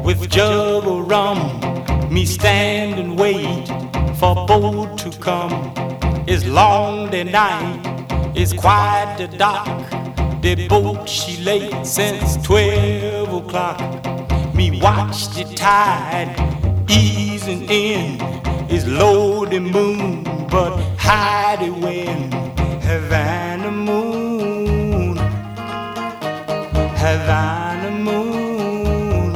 with jug of rum. Me stand and wait for boat to come. It's long the night, it's quiet the dark. The boat she late since 12 o'clock. Me watch the tide easing in. It's low the moon, but high the wind. Havana moon, Havana moon.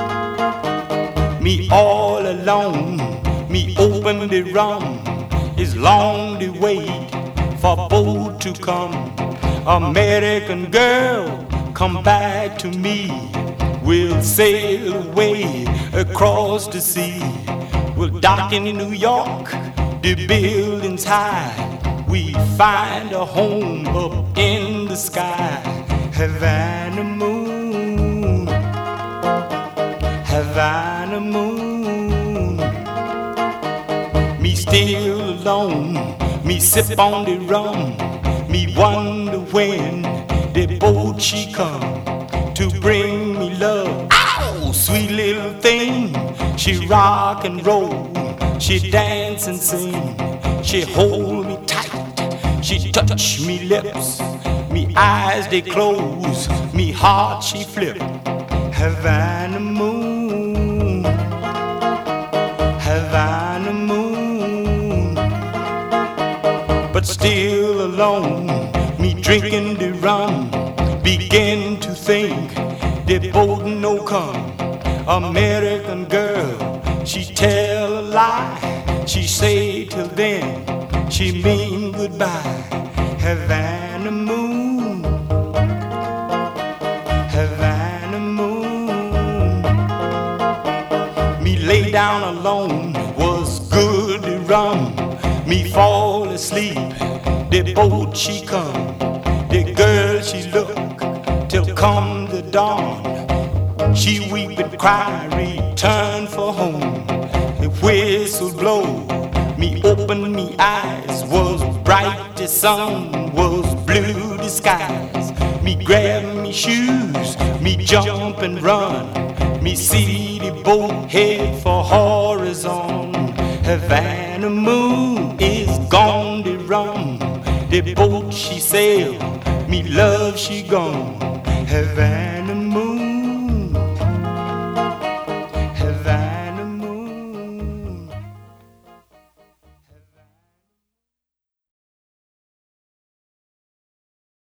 Me all alone, me open the rum. It's long the wait for boat to come. American girl, come back to me. We'll sail away across the sea. We'll dock in New York, the buildings high. We find a home up in the sky. Havana moon, Havana moon. Me still alone, me sip on the rum. Me wonder when the boat she come to bring me love. Ow, sweet little thing. She rock and roll, she dance and sing. She hold me tight, she touch me lips. Me eyes they close, me heart she flip. Havana moon, Havana moon. But still alone, me drinking the rum. Begin to think the boat no come. American girl, she tell a lie. She say till then, she mean goodbye. Havana moon, Havana moon. Me lay down alone, was good the rum. Me fall asleep, the boat she come. The girl she look, till come the dawn. She weep and cry, return for home. The whistle blow, me open me eyes. Was bright the sun, was blue the skies. Me grab me shoes, me jump and run. Me see the boat head for horizon. Havana moon is gone the rum. The boat she sail, me love she gone. Havana